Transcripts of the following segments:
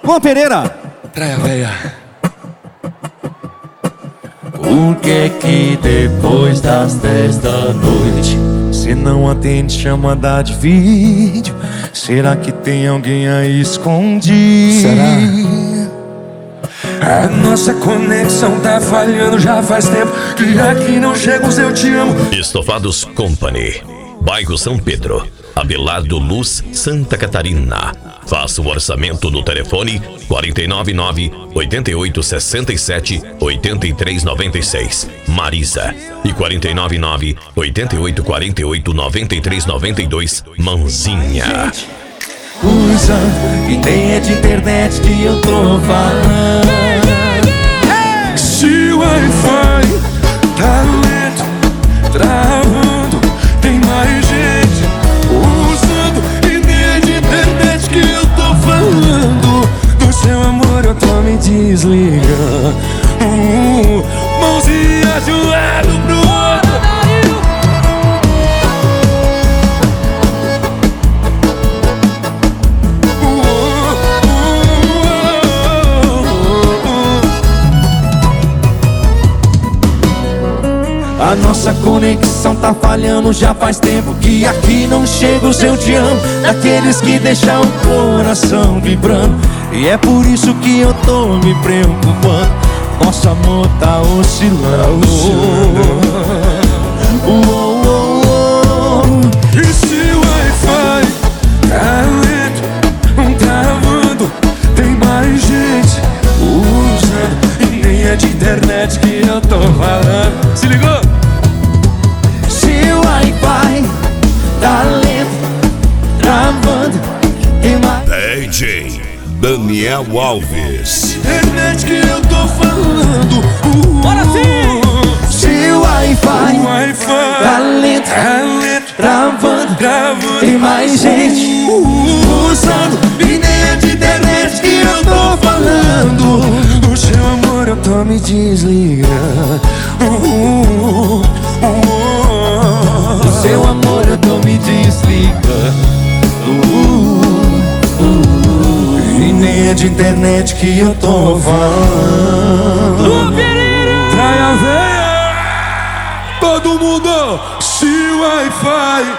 Juan Pereira. Praia Véia. Por que depois das 10 da noite cê não atende chamada de vídeo? Será que tem alguém aí escondido? Será? A nossa conexão tá falhando já faz tempo que aqui não chega o eu te amo. Estofados Company, bairro São Pedro, Abelardo Luz, Santa Catarina. Faça o orçamento no telefone 499-8867-8396, Marisa, e 499-8848-9392, Mãozinha. Usa, e nem é de internet que eu tô falando. Se o Wi-Fi tá lento, travando, tem mais gente usando, e nem é de internet que eu tô falando. Do seu amor eu tô me desligando. Mãozinha de um lado pro outro. A nossa conexão tá falhando já faz tempo que aqui não chega o seu te amo, daqueles que deixam o coração vibrando. E é por isso que eu tô me preocupando. Nosso amor tá oscilando. E se o Wi-Fi tá lento, travando, tem mais gente usando, e nem é de internet que eu tô falando. Se ligou? Se o Wi-Fi tá lento, travando, tem mais DJ Daniel Alves. Internet que eu tô falando. Bora sim! Se o Wi-Fi tá lento, travando, tem mais gente usando, e nem é de internet que eu tô falando. Do seu amor eu tô me desligando. Do seu amor eu tô me desligando. E nem é de internet que eu tô falando. Praia Véia, todo mundo. Se o Wi-Fi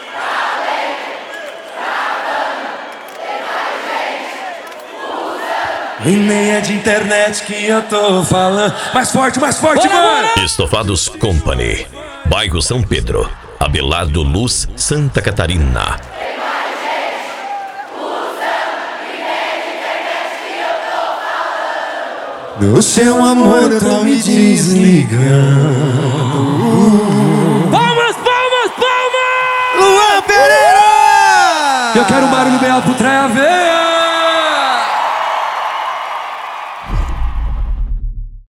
e nem é de internet que eu tô falando. Mais forte, mano. Estofados Company, bairro São Pedro, Abelardo Luz, Santa Catarina. Do seu amor eu tô me desligando. Palmas, palmas, palmas! Juan Pereira! Eu quero um barulho bem alto pro Praia Véia.